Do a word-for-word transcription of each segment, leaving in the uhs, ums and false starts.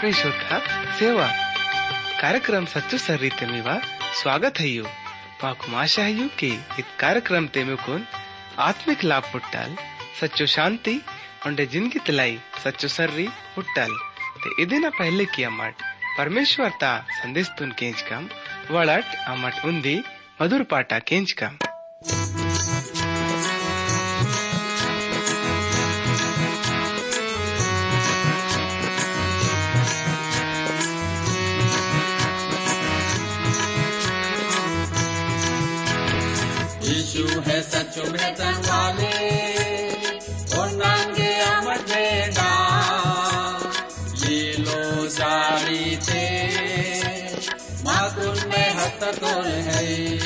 परमेश्वर का सेवा कार्यक्रम सच्चो सर्रीते मीवा स्वागत है यू पाकुम आशा है यू कि इत कार्यक्रम ते में कौन आत्मिक लाभ पुट्टाल सच्चो शांति और जिंदगी तलाई सच्चो सर्री पुट्टाल ते इदिना पहले किया मट परमेश्वर ता संदेश तुन केंच कम वड़ट अमट उन्दी मधुर पाटा केंच कम यीशु है सचो में वाले और नांगे अमर बेड़ा ये लो जारी थे माकुन में हत तोल है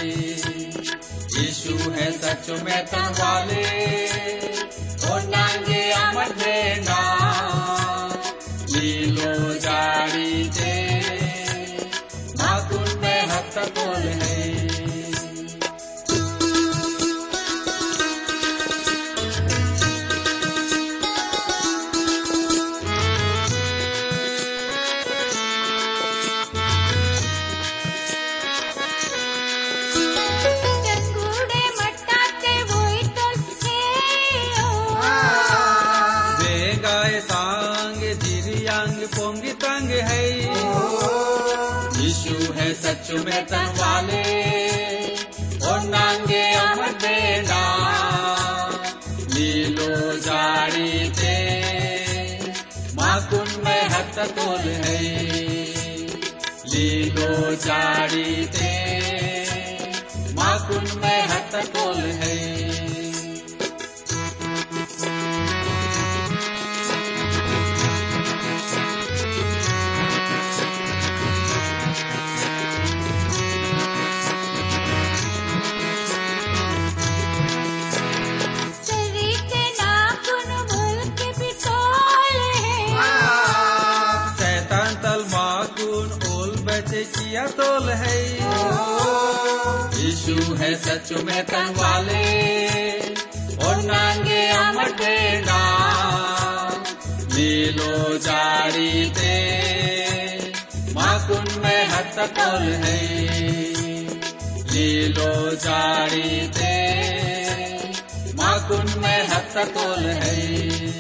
यीशु है सचो में वाले और नांगे अमर बेड़ा ये लो जारी थे माकुन में हत तोल है सच्चो में तन वाले और नांगे अमर बेड़ा लीलो जारी थे माकुन में हत तोल है लीलो जारी थे माकुन में हत तोल है किया तोल है यीशु है सचो में तन वाले और नांगे अमर बेड़ा लीलो जारी थे माकुन में हत तोल है लीलो जारी थे माकुन में हत तोल है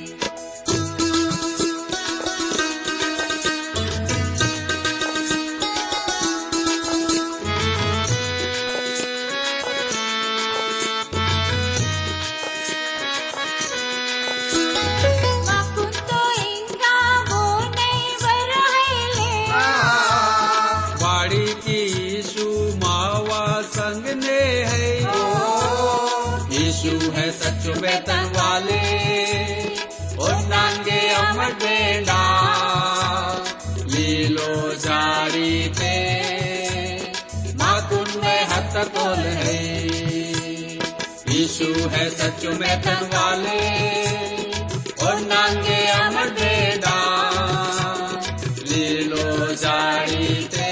सच्चो बेतन वाले और नांगे अमर बेड़ा लीलो जारी थे माकुन में हत तोल है यीशु है सच्चो बेतन वाले और नांगे अमर बेड़ा लीलो जारी थे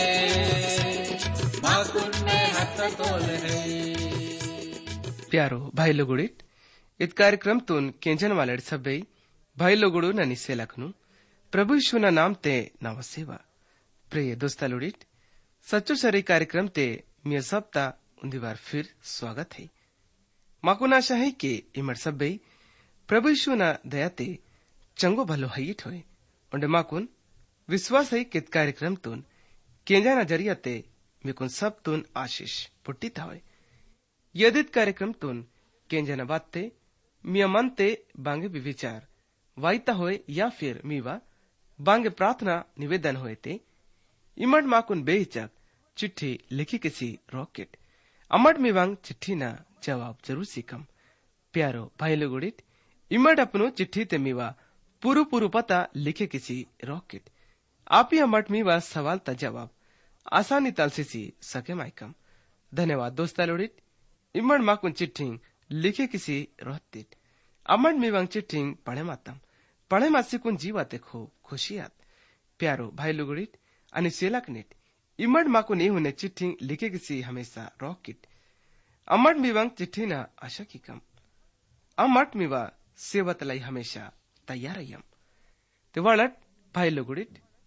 माकुन में हत तोल है प्यारो भाई लोगुड़ित इत कार्यक्रम तुन केंजन वाले सभ्य भाई लोगुड़ू न निस्से लखनु प्रभु यीशु न नाम ते नव सेवा प्रिय दोस्ता लुड़ित सच्चो सरी कार्यक्रम ते मिया सप्ता उन्दी बार फिर स्वागत है माकुन आशा है कि इमर सभ्य प्रभु यीशु न दया ते चंगो भलो हईट होए उन्डे माकुन विश्वास है कित कार्यक्रम तुन केंजा न जरिया ते मिकुन सब तुन आशीष पुट्टित होए यदित कार्यक्रम तुन केंजन बाते मिया मन ते बांगे विचार वाइता होए या फिर मीवा बांगे प्रार्थना निवेदन होए ते इमड माकुन बेहिचक चिट्ठी लिखी किसी रॉकेट अमड मिवांग चिट्ठी ना जवाब जरूर सीखम प्यारो भाई लोगुड़ित इमड अपनो चिट्ठी ते मीवा पुरु पुरु पता लिखे किसी रॉकेट आप ही अमड मीवा सवाल ता जवाब आसानी तल से सके माइकम धन्यवाद दोस्ता लोड़ित इमड माकुन चिट्ठी लिखे किसी रोहतित अमड मिवांग चिट्ठी पढ़े मातम पढ़े मासी कुन जीवा देखो खुशियात प्यारो भाई लोगुड़ित अनि सेलक नेट इमड माकुन नहीं होने चिट्ठी लिखे किसी हमेशा रॉकेट अमड मिवांग चिट्ठी ना आशा की कम अमट मिवा सेवतलाई हमेशा तैयार अयम ते वळट भाई लोगुड़ित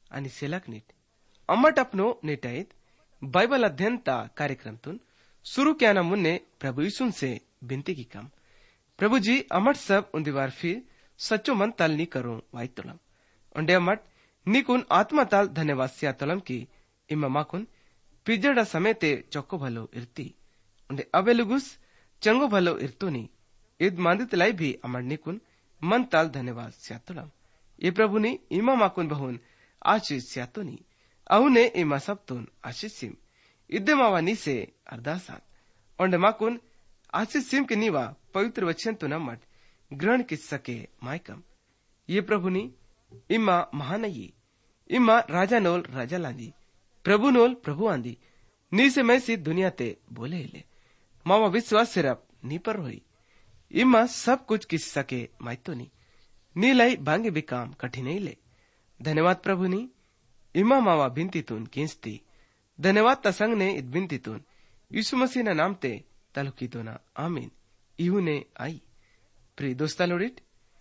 आणि सेलाक नीट अम्मट अपनो नेटाईत बायबल अध्ययनता कार्यक्रमतून शुरू किया मुन्ने प्रभु यीशु से बिनती की काम प्रभु जी अमट सब उन्दी बार फिर सच्चो मन तल नी करो वाई तुलम उन्डे अमट नीकुन आत्मा तल धन्यवाद सिया तुलम की इम्मा माकुन पिजड़ा समेते चौको भलो इर्ती उन्डे अबेलुगुस चंगो भलो इर्तुनी इद मांदित लाई भी अमर निकुन मन तल धन्यवाद सिया तुलम ये प्रभु नी इम्मा माकुन बहुन आशीष सिया तुनी अहुने इम्मा सब तुन आशीष सिम इद्दे मावा नीसे अरदासान उन्डे माकुन आशीष सिम के नीवा पवित्र वचन तुन अमट ग्रहण किस सके मायकम ये प्रभु नी इम्मा महानयी इम्मा राजा नोल राजा लांदी प्रभु नोल प्रभु आंदी नी से मैं सी दुनिया ते बोले ले मावा विश्वास सिर्फ नी पर हुई इम्मा सब कुछ किस सके मायतो नी नी लाई बांगे भी काम कठिन ही ले धन्यवाद प्रभु नी इम्मा मावा बिनती तुन किंस्ती धन्यवाद तसंग ने इत बिनती तुन यीशु मसीह ना नाम ते तलुकी तो ना आमीन इहू ने आई प्रिय दोस्ता लोडिट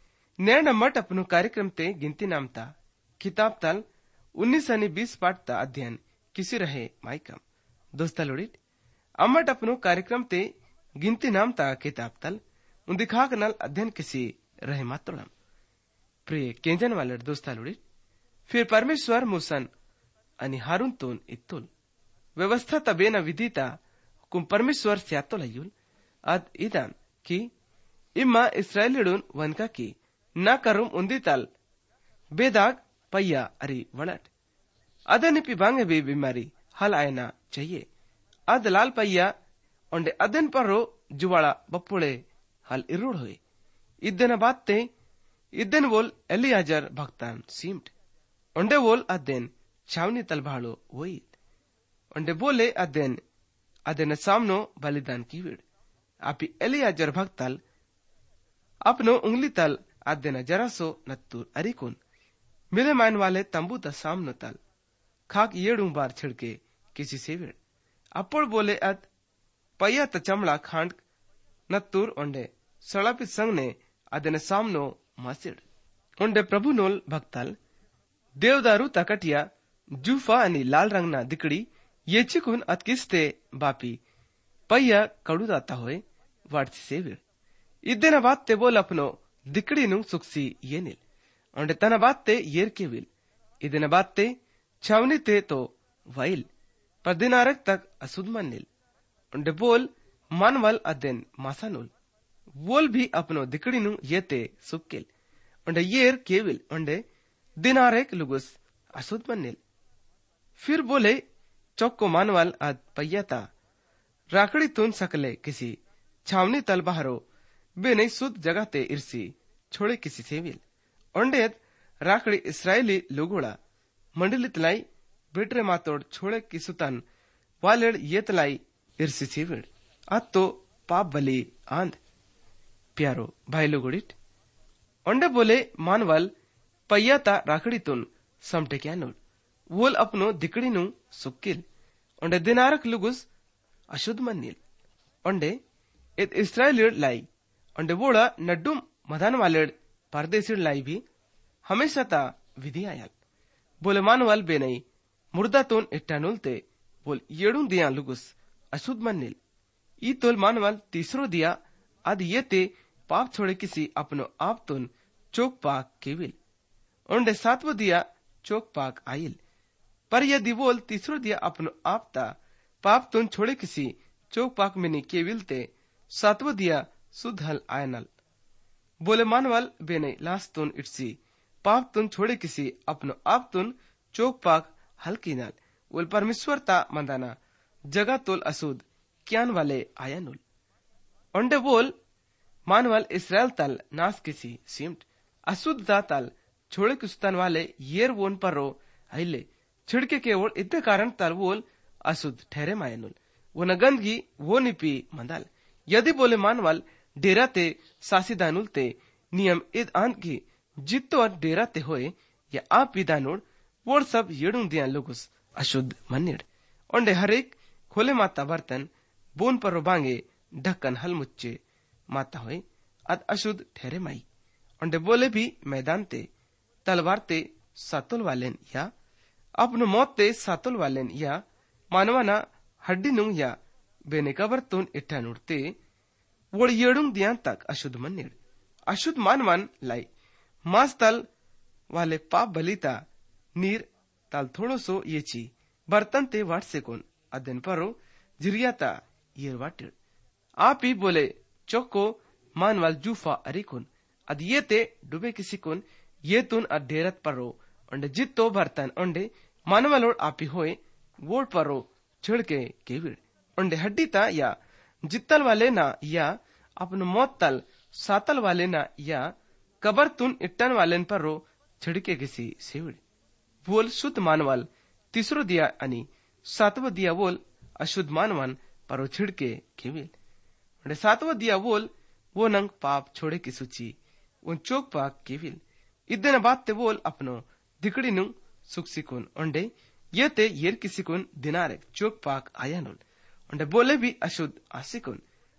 नैन मठ अपनो कार्यक्रम ते गिनती नामता किताब तल उन्नीस आणि बीस पाठता अध्ययन किसी रहे माइकम दोस्ता लोडिट अम्मट अपनो कार्यक्रम ते गिनती नामता किताब तल उन दिखाक नल अध्ययन किसी रहे मातोड़म प्रिय केंजन वाले दोस्ता लोडिट फिर परमेश्वर मूसन आणि हारून तोन इत्तुल व्यवस्था तबेना विधिता कुम परमेश्वर स्यातोलयुल अद इदान की इम्मा इस्राएलिडून वनका की ना करुम उन्दी तल बेदाग पय्या अरी वड़ट अदनिपि बांगे भी बीमारी हल आयना चाहिए अद लाल पय्या ओंडे अदन पर जुवाड़ा बप्पुड़े हल इरुड़ हुए इद्दन बात्ते इद्दन वोल एलियाजर भक्तान सीम्ट ओंडे वोल अदेन छावनी तलभाड़ो वोईत ओंडे बोले अदेन अदेन सामनो बलिदान की विड़ आपी एलियाजर भक्तल अपनो उंगली तल अदेन जरासो नत्तूर अरिकुन मिले मान वाले तंबू ता सामनो तल खाक येड़ू बार छिड़के किसी से विड़ अपोड़ बोले अद पय्या त चमड़ा खांड नत्तूर ओंडे सड़ापि संग ने अदेन सामनो मासिड़ ओंडे प्रभु नोल भक्तल देवदारू तकटिया जूफा आणि लाल रंगना दिकड़ी ये चिकुन अतकिस्ते बापी पय्या कड़ू दाता होए वाटसी सेविड़ इद्देन बात ते बोल अपनो दिकड़ी नु सुक्सी ये निल ओंडे तना बात ते येर के विल इद्देन बात ते छावनी ते तो वाइल पर दिनारक तक असुदमन निल ओंडे बोल मानवल अदेन मासानुल वोल भी अपनो दिकड़ी नु ये ते सुक्किल ओंडे येर के विल ओंडे दिनारक लुगुस असुदमन निल फिर बोले चौको मानवाल अद पय्याता राकड़ी तुन सकले किसी छावनी तल बहरो बे नहीं सुध जगह ते इरसी छोड़े किसी सेविल ओंडेत राकड़ी इसराइली लोगोड़ा मंडली तलाई बेटरे मातोड़ छोड़े की सुतन वालेड़ ये तलाई इरसी सेविड़ अत तो पाप बली आंध प्यारो भाई लोगोड़िट ओंडे बोले मानवाल पय्याता राकड़ी तुन समटे क्या नोल वोल अपनो दिकड़ी नु सुक्किल ओंडे दिनारक लुगुस अशुद्ध मन्निल ओंडे इत इस्राएलियड लाई ओंडे वोड़ा नड्डू मधान वालेड परदेसिड लाई भी हमेशा ता विधि आयल बोले मानवाल बेनई मुर्दा तोन इट्टा नुलते बोल येड़ू दिया लुगुस अशुद्ध मन्निल ई तोल मानवाल तीसरो दिया आद ये ते पाप छोड़े किसी अपनो आप तोन चोक पाक केविल ओंडे सातवो दिया चोक पाक आयल पर यदि वोल तीसरो दिया अपनो आपता पाप तुन छोड़े किसी चौक पाक में केविलते सातवो दिया सुधल आयनल बोले मानवाल बेने लास तुन इटसी पाप तुन छोड़े किसी अपनो आप तुन चौक पाक हल्की नल वोल परमेश्वर ता मंदाना जगह तोल असुद क्यान वाले आयनुल ओंडे वोल मानवाल इसराइल तल नास किसी सीम्ट असुद दा तल छोड़े कुस्तन वाले येर वोन पर रो आइले छिड़के केवल इतने कारण तल वोल अशुद्ध ठहरे मायनुल वो न गंदगी वो निपी मंदाल यदि बोले मानवाल डेरा ते सासीदानुल ते नियम इद आंत की जित्तो डेरा ते होए या आप विदानुड़ वो सब येड़ू दिया लोगुस अशुद्ध मन्निड़ ओंडे हरेक खोले माता बर्तन बोन पर बांगे ढक्कन हल मुच्चे माता होए अद अशुद्ध ठहरे माई ओंडे बोले भी मैदान ते तलवार ते सातुल वालेन या अपनो मौत ते सातोल वालेन या मानवाना हड्डी नुंग या बेने कबर तुन इट्टा नुड़ते वोड़ येड़ुंग दियां तक अशुद्ध मन्निड़ अशुद्ध मानवान लाई मास तल वाले पाप बलिता नीर तल थोड़ो सो ये ची बर्तन ते वाट से कोन अदन परो जिरियाता ये वाटिड़ आप ही बोले चौको मानवाल जूफा अरिकुन अद ये ते डुबे किसी कुन ये तुन अडेरत परो उंडे जित्तो बर्तन उंडे मानवालोड आपी होए वोड परो छिड़के केविड़ उंडे हड्डीता या जित्तल वाले ना या अपनो मौत तल सातल वाले ना या कबर तुन इट्टन वालेन परो छिड़के किसी सेविड़ वोल शुद्ध मानवाल तीसरो दिया अनि सातवो दिया वोल अशुद्ध मानवान परो छिड़के केविल उंडे सातवो दिया वोल वो नंग पाप छोड़े की सूची उन चोक पाक केविल इदन बात ते वोल अपनो दिकड़ी नु सुख सिकुन उंडे ये ते येर किसिकुन दिनारे चोक पाक आयानुल उंडे बोले भी अशुद्ध आसिकुन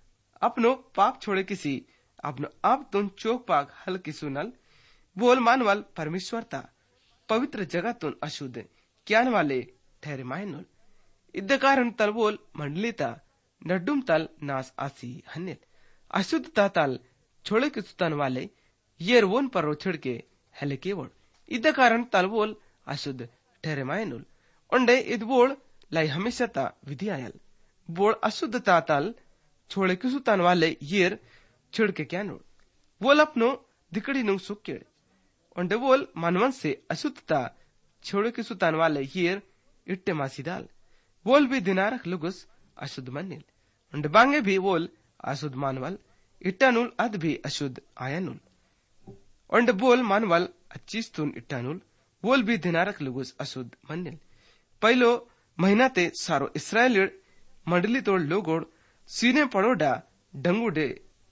अपनो पाप छोड़े किसी अपनो आप तुन चोक पाक हल किसुनल बोल मानवाल परमेश्वरता पवित्र जगह तुन अशुद्ध क्यान वाले ठहरे मायनुल इद्द कारण तल बोल मंडलीता नड्डुम तल नास आसी हन्निल अशुद्धता तल छोड़े किसुतन वाले येर वोन पर छिड़के हेले केवड़ इद्द कारण तल बोल अशुद्ध ठहरे मायनुल उंडे इद बोल लाई हमेशा ता विधि आयल बोल अशुद्धता तल छोड़े किसुतन वाले येर छिड़के क्या नोड़ बोल अपनो दिकड़ी नु सुक्केड़ उंडे बोल मानवन से अशुद्धता छोड़े किसुतन वाले येर इट्टे मासीदाल बोल भी दिनारक लुगुस अशुद्ध मन्निल उंडे बांगे भी बोल अशुद्ध मानवल इट्टानुल अद भी अशुद्ध आयानुल उंडे बोल मानवल अच्छीस्तुन इट्टानुल बोल भी दिनारक लुगुस अशुद्ध मन्निल पहलो महीना ते सारो इस्राएल मंडली तोड़ लोगोड़ सीने पड़ोडा डंगुडे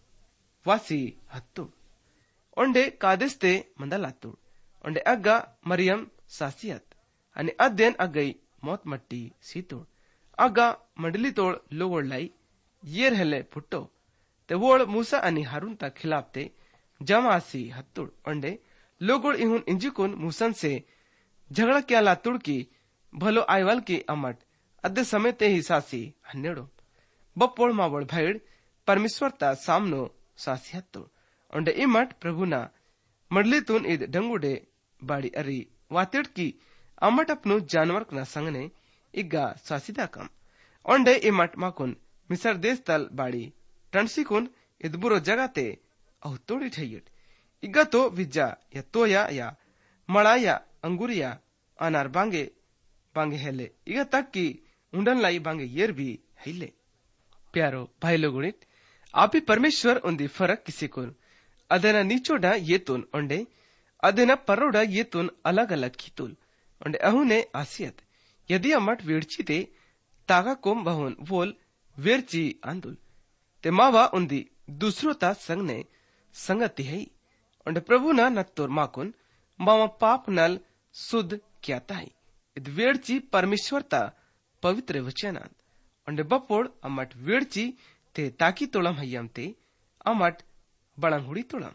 वासी हत्तु उंडे कादेस्ते मंदलातुड़ उंडे अग्गा मरियम सासियत अनि अध्ययन अग्गई मौत मट्टी सीतोड़ अग्गा मंडली तोड़ लोगोड़ लाई येर हेले पुट्टो ते वोड़ मूसा अनि हारून ता खिलाफते जमासी हत्तुड़ उंडे लोगोड़ इहुन इंजिकुन मूसन से झगड़ा क्या लातुड़ की भलो आयवल की अमट अद्दे समय ते ही सासी हन्नेड़ो बप्पोड़ मावड़ भैड़ परमेश्वर ता सामनो सासी हत्तुड़ उंडे इमट प्रभुना मंडली तुन इद डंगुडे बाड़ी अरी वातिड़ की अमट अपनो जानवर ना संगने इग्गा सासिदा कम उंडे इमट माकुन मिसर देश तल बाड़ी टंसिकुन इद बुरो जगाते अह तोड़ी ठैयट इग्गा तो विज्जा या तोया या मड़ा या अंगुरिया अनार बांगे बांगे हेले इगा तक की उंडन लाई बांगे येर भी हेले प्यारो भाई लोगुनित आपी परमेश्वर उन्दी फरक किसी को अदेना नीचोडा ये तुन उंडे अदेना परोडा ये तुन अलग अलग खीतुल उंडे अहुने आसियत यदि अमट वेड़ची ते तागा कोम बहुन वोल वेरची आंदुल ते मावा उन्दी दूसरो ता संगने संगति है उंडे प्रभु ना नत्तोर माकुन मावा पाप नल सुद क्या ताई इद वेड़ची परमेश्वरता पवित्र वचनान उंडे बपोड़ अमट वेड़ची ते ताकी तोड़म हयम ते अमट बड़ंग हुड़ी तोड़म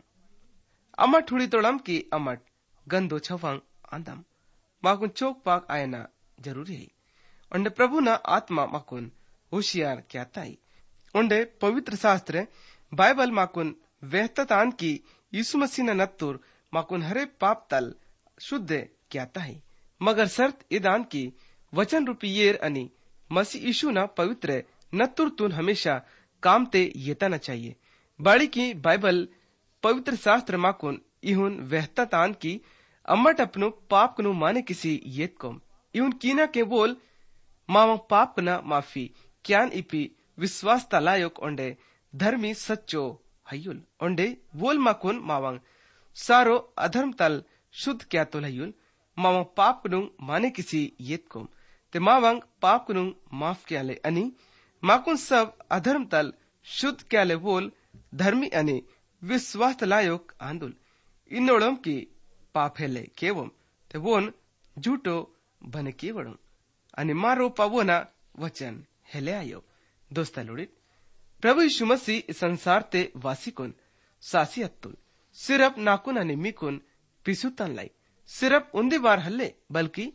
अमट हुड़ी तोड़म की अमट गंदो छवंग आंदम माकुन चोक पाक आयना जरूरी है उंडे प्रभु ना आत्मा माकुन होशियार क्या ताई उंडे पवित्र शास्त्र बाइबल माकुन वेहततान की यीशु मसीह न नत्तुर माकुन हरे पाप तल शुद्ध क्या ताई मगर शर्त इदान की वचन रूपी येर अनि मसीह यीशु ना पवित्र नत्तुर तुन हमेशा काम ते येता न चाहिए बाड़ी की बाइबल पवित्र शास्त्र माकुन इहुन वेहततान की अम्मट अपनो पाप कनु माने किसी येत कोम इहुन कीना के बोल मामा पाप कना माफी क्यान इपी विश्वास तलायोक ओंडे धर्मी सच्चो हयुल ओंडे बोल माकुन मावांग सारो अधर्म तल शुद्ध क्या तो हयुल मामा पाप कनु माने किसी येत कोम ते मावांग पाप कनु माफ क्या ले अनि माकुन सब अधर्म तल शुद्ध क्या ले बोल धर्मी अनि विश्वास तलायोक आंदुल इनोड़म की पाप हेले केवम ते वोन झूठो बने केवड़म अनि मारो पावोना वचन हेले आयो दोस्ता लोड़ित प्रभु यीशु मसीह संसार ते वासिकुन सासी अत्तुल सिर्फ नाकुन अनि मिकुन पिसुतन लाई सिर्फ उन्दी बार हल्ले बल्कि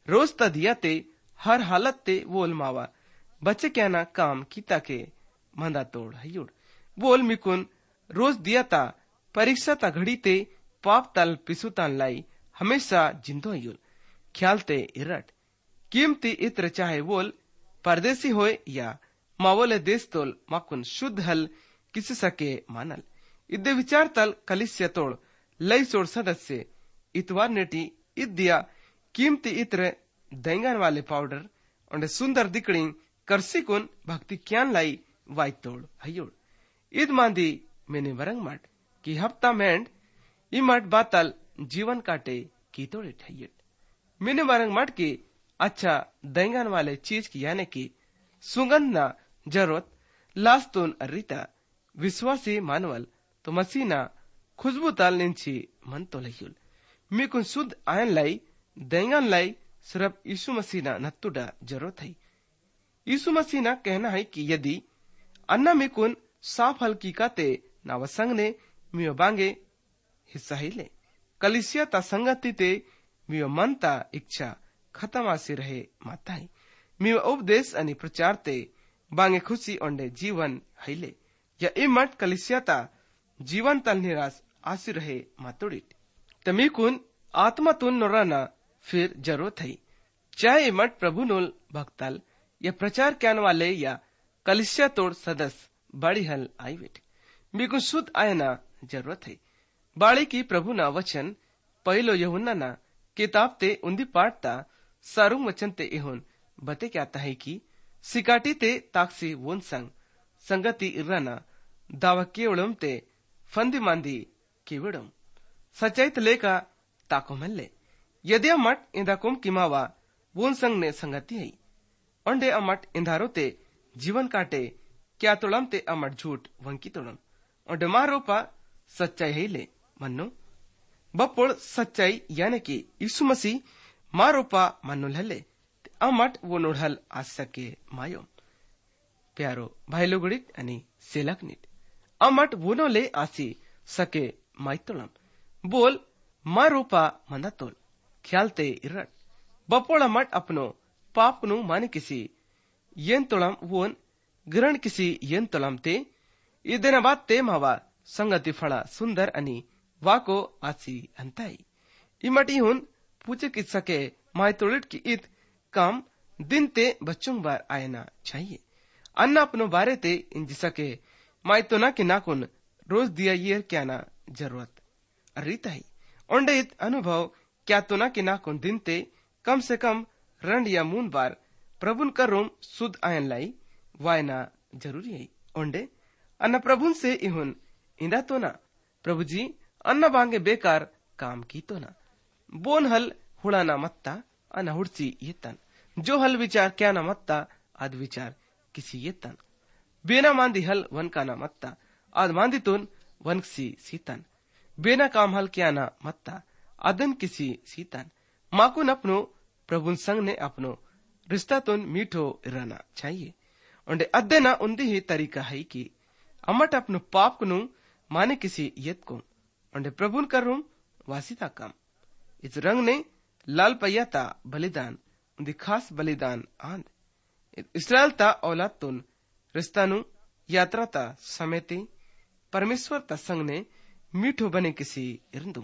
रोज ता दिया ते हर हालत ते वोल मावा बच्चे क्या ना काम कीता के मंदा तोड़ हयुड़ बोल मिकुन रोज दिया ता परीक्षा ता घड़ी ते पाप तल पिसुतान लाई हमेशा जिंदो हयुल ख्याल ते इरट कीमती इत्र चाहे वोल परदेसी होए या मावोले देश तोल माकुन शुद्ध हल किसी सके मानल इद्दे विचार तल कलिस्य तोड़ लई सोड़ सदस्य इतवार नेटी इद्दिया कीमती इत्र देंगन वाले पाउडर और सुंदर दिकड़ी करसी कुन भक्ति क्यान लाई वाई तोड़ हयोड़ ईद मांदी मैंने वरंग मट की हफ्ता मैंड इमट बातल जीवन काटे की तोड़े ठैयट मैंने वरंग मट की अच्छा देंगन वाले चीज की यानी की सुगंध ना जरूरत लास्तोन अरिता विश्वासी मानवल तो मसीना खुशबू ताल निंची मन तो लयुल मिकुन शुद्ध आयन लाई देंगन लाई सिर्फ यीशु मसीना नत्तुडा जरूरत है। यीशु मसीना कहना है कि यदि अन्ना मिकुन साफ हल की काते नावसंग ने मियो बांगे हिस्सा ही ले कलिसिया ता संगति ते मियो मन ता इच्छा खत्म आसी रहे माता है मियो उपदेश अनि प्रचार ते बांगे खुशी ओंडे जीवन है या इमट कलिसिया ता जीवन तल निराश आसी रहे मातुड़ित तमिकुन आत्मा तुन नोराना फिर जरूरत है चाहे इमट प्रभु नोल भक्तल या प्रचार कैन वाले या कलिसिया तोड़ सदस्य बड़ी हल आई वेट मिकुन शुद्ध आयना जरूरत है बाड़ी की प्रभु ना वचन पहलो यहुन्ना ना किताब ते उन्दी पाठ ता सारुंग वचन ते इहुन बते क्या ता है कि सिकाटी ते ताक्सी वोन संग संगति इराना दावा केवड़म ते फंदी मांदी केवड़म सच्चाई लेका ताको मल्ले यदि अमट इंदा कुम किमावा वोन संग ने संगति है ओंडे अमट इंधारो ते जीवन काटे क्या तोड़म ते अमट झूठ वंकी तोड़म ओंडे मारोपा सच्चाई है ले मन्नो बपोड़ सच्चाई यानी कि यीशु मसीह मारोपा मन्नो लले अमट वो नोढ़ल आ सके मायो प्यारो भाई लोगड़ित अनि सेलकनिट अमट वो नो ले आसी सके माइतोलम बोल मारोपा मंदा तोल ख्यालते इरट बपोड़ा मट अपनो पाप नु माने किसी येन तोलम वोन ग्रहण किसी येन तोलम ते इदेना बात ते मावा संगति फड़ा सुंदर अनि वाको आसी अंताई इमटी हुन पूछे किस सके माय तोलिट की इत काम दिन ते बच्चों बार आयना चाहिए अन्ना अपनो बारे ते इन जिसके माय तो ना कि नाकुन रोज दिया ये क्या ना जरूरत रीता ही ओंडे इत अनुभव क्या तो ना कि नाकुन दिन ते कम से कम रंड या मून बार प्रभुन का रोम सुध आयन लाई वायना जरूरी है ओंडे अन्ना प्रभुन से इहुन इंदा तो ना प्रभु जी अन्ना बांगे बेकार काम की तो ना बोन हल हुड़ाना मत्ता अन्ना हुड़सी ये तन जो हल विचार क्या ना मत्ता आद विचार किसी ये तन बेना मांदी हल वन का ना मत्ता आद मांदी तुन वनक्सी सीतन बेना काम हल क्या ना मत्ता आदन किसी सीतन माकुन अपनो प्रभुन संग ने अपनो रिश्ता तुन मीठो रहना चाहिए उन्हें अद्दे ना उन्दी ही तरीका है कि अमट अपनो पाप कुनु माने किसी यत को उन्हें प्रभुन करूं वासिता काम इस रंग ने लाल पय्याता बलिदान उन्दी खास बलिदान आंद इसराइल ता औलाद तुन रिश्तानु यात्रा ता समेते परमेश्वर ता संग ने मीठो बने किसी इरंदू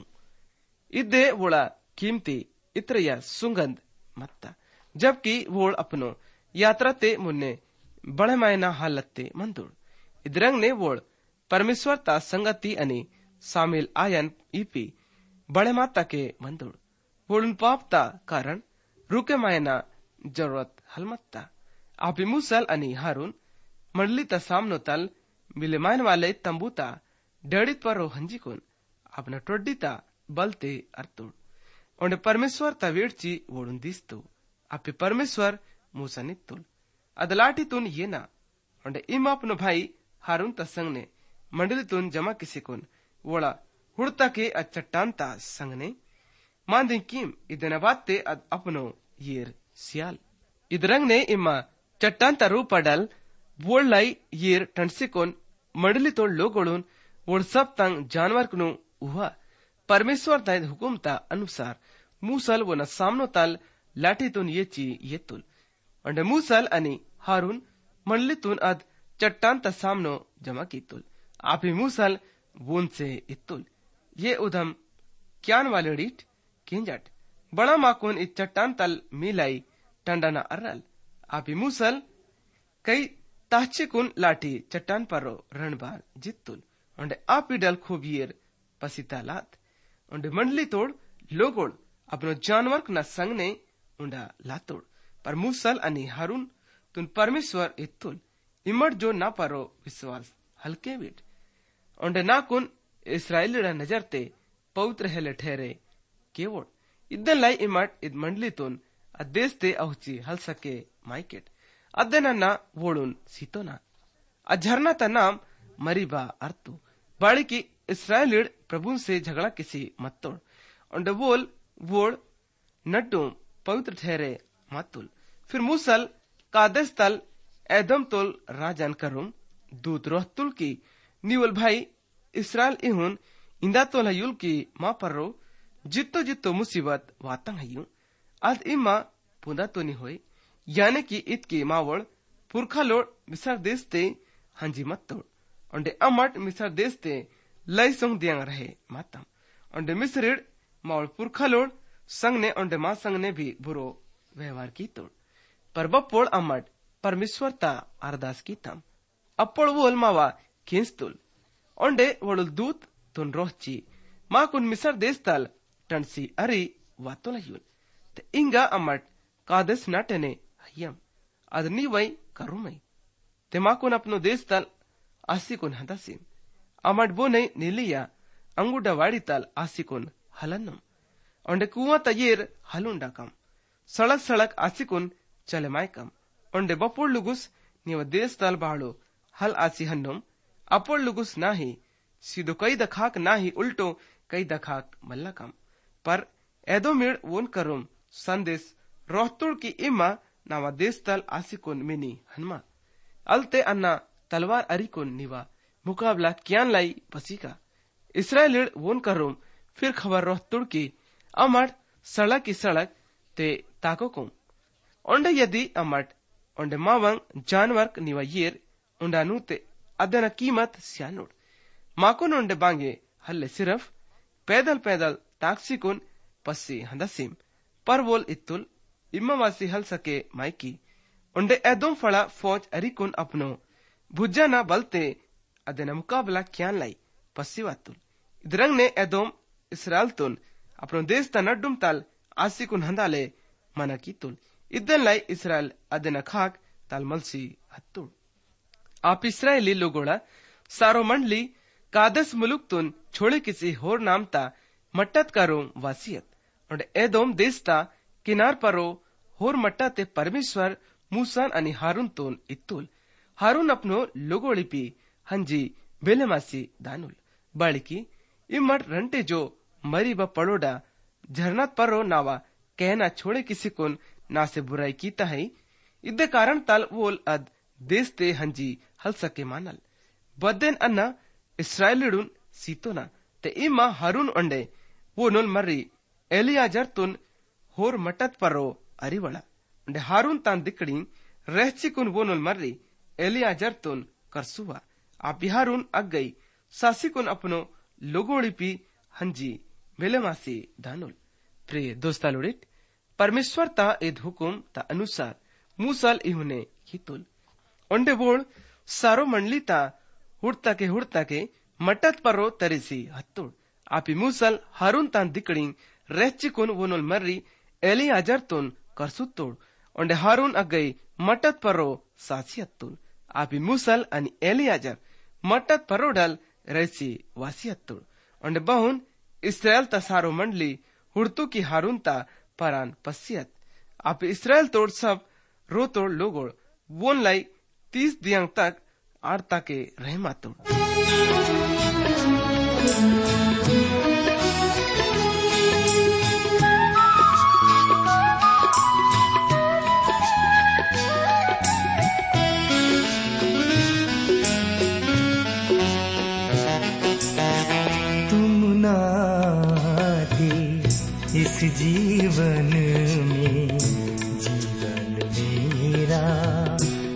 इद्दे वोड़ा कीमती इत्र या सुगंध मत्ता जबकि वोड़ अपनो यात्रा ते मुन्ने बड़े मायना हालत ते मंदुड़ इद्रंग ने वोड़ परमेश्वर ता संगति अनि शामिल आयन ईपी बड़े माता के मंदुड़ वोड़न पाप ता कारण रुके मायना जरूरत हलमत्ता आपी मूसल अनि हारून मंडली ता सामनो तल मिलेमान वाले तंबूता डेड़ित पर हंजिकुन अपना टोड्डीता बलते अर्थुड़ ओंडे परमेश्वर ता वेड़ची वोड़ुन दिस्तु आपे परमेश्वर मूसा नित्तुल अदलाटी तुन ये ना ओंडे इम अपनो भाई हारून ता संग ने मंडली तुन जमा किसी कुन वोड़ा हुड़ता के अचट्टान ता संग ने मांदी कीम इदना बात ते अपनो येर सियाल इदरंग ने इमा चट्टान ता रूप पडल वोड़ लाई येर टंसिकोन मंडली तोड़ लोगोड़ून वोड़ सब तंग जानवर कुनु हुआ परमेश्वर तायद हुकुम ता अनुसार मूसल वो न सामनो तल लाठीतून येची येतुल अंडे मूसल आणि हारून मंडलीतून अद चट्टानचा सामनो जमा कीतुल आपी मूसल वोनसे इत्तुल ये उधम क्यान वालेडीट केंजट बड़ा माकुन इत चट्टान तल मिलाई टंडना अर्रल आपी मूसल कई ताहचिकुन लाठी चट्टान परो रणबार जित्तुल अंडे आपी डल खूबियर पसीता लात अंडे मंडली तोड़ लोगोड़ अपनो जानवर न संगने उंडा लातोड़ पर मूसल अनि हारून तुन परमेश्वर इत्तुल इमट जो ना परो विश्वास हल्के बिट अंडे नाकुन इस्राएलिडा नजरते पवित्र हेले ठहरे केवड़ इद्दन लाई इमट इद मंडलीतून अदेस्ते अहुची हल सके माइकेट अद्दनन्ना वोडून सीतोना अझरना ता नाम मरीबा अर्थु बाड़ी की इस्राएलिड प्रभु से झगड़ा किसी मत्तोड़ अंडे वोल वोड़ नड्डू पवित्र ठहरे मातुल फिर मूसल कादेस तल एदम तोल राजन करुम दूत रोहतुल की निवल भाई इस्राएल इहुन इंदा तोल हयुल की माँ पर्रो जित्तो जित्तो मुसीबत वातंग हयू आज इम्मा पुंदा तो नहीं होए यानी कि इत की मावड़ पुरखा लोड मिसर देश ते हंजी मत तोड़ अंडे अमट मिसर देश ते लय संग दियांग रहे मातम अंडे मिसरिड मावड़ पुरखा लोड संग ने अंडे माँ संग ने भी बुरो व्यवहार की तोड़ पर बप्पोड़ अमट परमेश्वर ता अरदास की तम अप्पोड़ वोल मावा खींचतुल अंडे वड़ुल दूत तुन रोहची माँ कुन मिसर देश तल टंसी अरी वातोल हयुल ते इंगा अमट कादेस नाटने हयम अदनी वई करुमई ते माँ कुन अपनो देश तल आसी कुन हदासिम अमट बो नहीं नीलिया अंगुडा वाड़ी तल आसी कुन हलन्नम अंडे कुआं तयेर हलुंडा कम सड़क सड़क आसी कुन चले मायकम अंडे बपोड़ लुगुस नीव देश तल बाड़ो हल आसी हन्नम अपोड़ लुगुस नाही सीधो कई दखाक नाही उल्टो कई दखाक मल्लकम पर एदो मिड वोन करुम संदेश रोहतुड़ की इमा नावा देश तल आसिकुन मिनी हनमा अलते अन्ना तलवार अरिकुन निवा मुकाबला क्यान लाई पसीका इसराइलिड वोन करुम फिर खबर रोहतुड़ की अमट सड़क की सड़क ते ताको कुम ओंडे यदि अमट ओंडे मावंग जानवर निवा येर उंडानु ते अदना कीमत स्यानुड माकुन ओंडे बांगे हल्ले सिर्फ पैदल पैदल ताक्सिकुन पस्सी हंदसिम पर वोल इत्तुल इम्मावासी हल सके माइकी उंडे एदोम फड़ा फौज अरिकुन अपनो भुज्जा ना बलते अदना मुकाबला क्यान लाई पस्सी वातुल इदरंग ने एदोम इसराइल तुन अपनो देश ता नड्डुम तल आसिकुन हंदाले मना की तुल इदन लाई इसराइल अदना खाक तल मलसी हत्तुल आप इसराइली लोगोड़ा सारो मंडली कादस मुलुक तुन छोड़े किसी होर नाम ता मट्टत करो वासियत और एदोम देश ता किनार परो होर मट्टा ते परमेश्वर मूसान अनि हारून तुन इत्तुल हारून अपनो लोगोड़ी पी हंजी बेलेमासी दानुल बाड़ी की इमट रंटे जो मरी ब पड़ोडा झरनात परो नावा कहना छोड़े किसी कुन ना से बुराई कीता है इद्दे कारण तल वोल अद देश ते हंजी हल सके मानल बदेन अन्ना इस्राएलिडुन सीतोना ते इमा हारून अंडे वो नोल मर्री एलियाजर तुन होर मटत परो अरिवड़ा अंडे हारून तान दिकड़ी रहची कुन वो नोल मर्री एलियाजर तुन करसुआ आप हारून अग गई सासी कुन अपनो लोगोड़ी पी हंजी बेलेमासी दानुल प्रिय दोस्ता लुड़िट परमेश्वर ता एद हुकुम ता अनुसार मूसल इहुने हितुल अंडे बोल सारो मंडली ता हुड़ता के हुड़ता के मटत परो तरिसी हत्तुड़ आपी मूसल हारून तान दिकड़ी रहची कुन वोनोल मर्री एलियाजर तुन करसुत्तुड़ अंडे हारून अगई मटत परो सासी हत्तुड़ आपी मूसल अनि एलियाजर मटत परो डल रहसी वासी हत्तुड़ अंडे बहुन इस्राएल ता सारो मंडली हुड़तु की हारून ता परान पसियत आपी इस्राएल तोड़ सब रो तोड़ लोगोड़ वोन लाई तीस दियांग तक आरता के रहमातुड़ इस जीवन में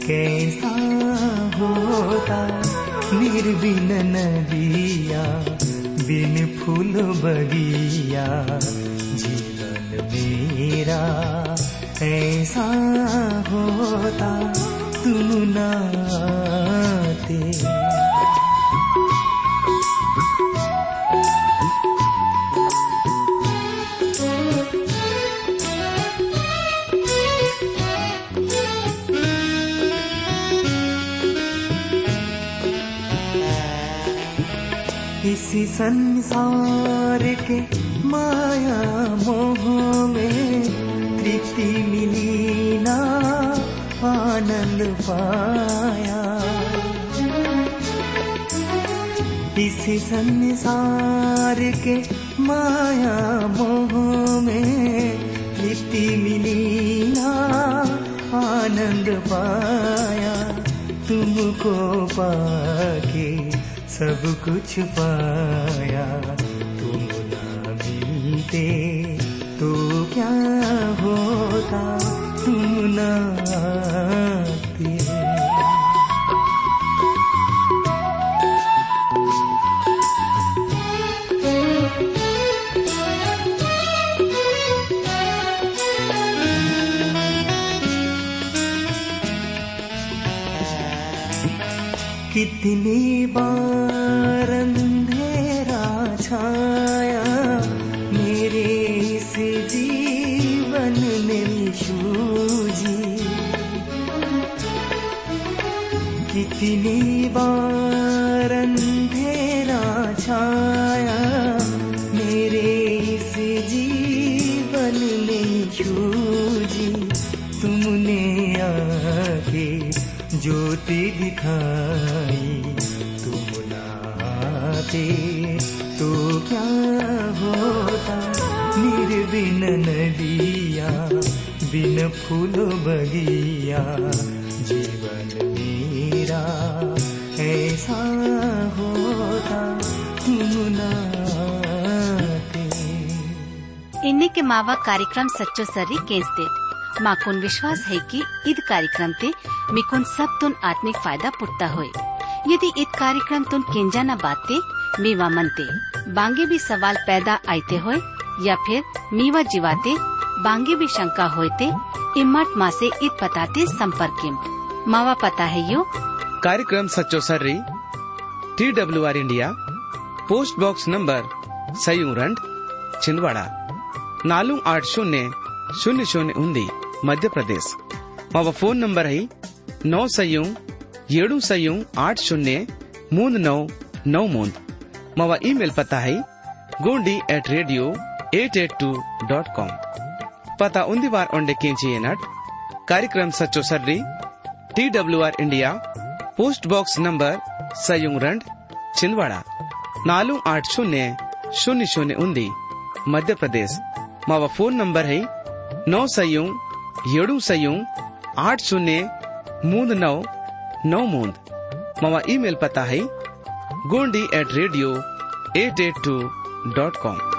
कैसा होता निर्बिन नदिया बिन फूल बगिया, जीवन मेरा ऐसा होता तुम ना आते। इसी संसार के माया मोह में तृप्ति मिली ना आनंद पाया। इसी संसार के माया मोह में तृप्ति मिली ना आनंद पाया। तुमको पाके सब कुछ पाया, तुम ना मिलते तो क्या होता, तुम ना आते। कितनी बार अंधेरा छाया मेरे इस जीवन में यीशु जी। कितनी बार अंधेरा छाया मेरे इस जीवन में यीशु जी। तुमने आके ज्योति दिखाई, तुम ना आते तो क्या होता निर्बिन नदिया बिन फूल बगिया। जीवन मेरा ऐसा होता तुम ना आते। इन्हीं के मावा कार्यक्रम सच्चो सर्री केंसते माकुन विश्वास है कि ईद कार्यक्रम ते मिकुन सब तुन आत्मिक फायदा पुट्टा होए। यदि ईद कार्यक्रम तुन केंजा न बाते मीवा मनते बांगे भी सवाल पैदा आते होए या फिर मीवा जीवाते बांगे भी शंका होते इम्मत माँ से ईद पताते संपर्क किम। मावा पता है यो कार्यक्रम सच्चो सर्री T W R India post box number सयूरंड छिंदवाड़ा नालू आठ शून्य शून्य शून्य उन्दी मध्य प्रदेश। मावा फोन नंबर है नौ सयू येडू सयू आठ शून्य मूंद नौ नौ मूंद। मावा ईमेल पता है Gondi at radio eight eight two dot com. पता उन्दी बार ओंडे केंची नट कार्यक्रम सच्चो सर्री T W R India post box number सयूरंड छिंदवाड़ा नालू आठ शून्य शून्य शून्य उन्दी मध्य प्रदेश। मावा फोन नंबर है नौ सयू येडू सयू आठ शून्य मूंद नौ नौ मूंद। मावा ईमेल पता है Gondi at radio eight eight two dot com.